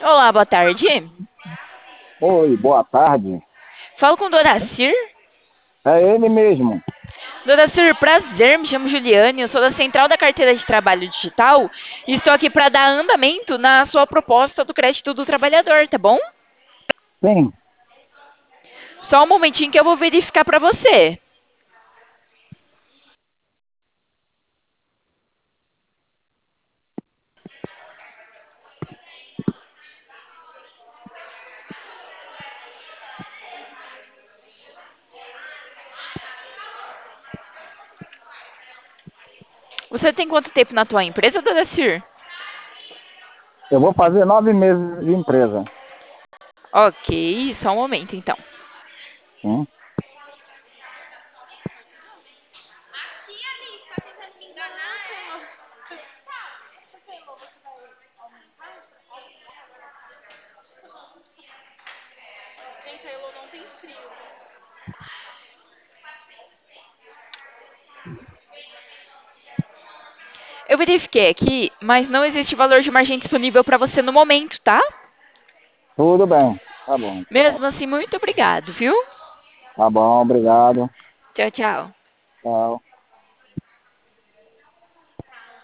Olá, boa tarde. Oi, boa tarde. Falo com Dona Cir. É ele mesmo. Dona Cir, prazer, me chamo Juliane, eu sou da Central da Carteira de Trabalho Digital e estou aqui para dar andamento na sua proposta do crédito do trabalhador, tá bom? Sim, Só um momentinho que eu vou verificar para você. Você tem quanto tempo na tua empresa, Dona Cir? eu vou fazer 9 meses de empresa. Ok, só um momento então. Sim. Eu verifiquei aqui, mas não existe valor de margem disponível para você no momento, tá? Tudo bem. Tá bom. Mesmo assim, muito obrigado, viu? Tá bom, obrigado. Tchau, tchau. Tchau.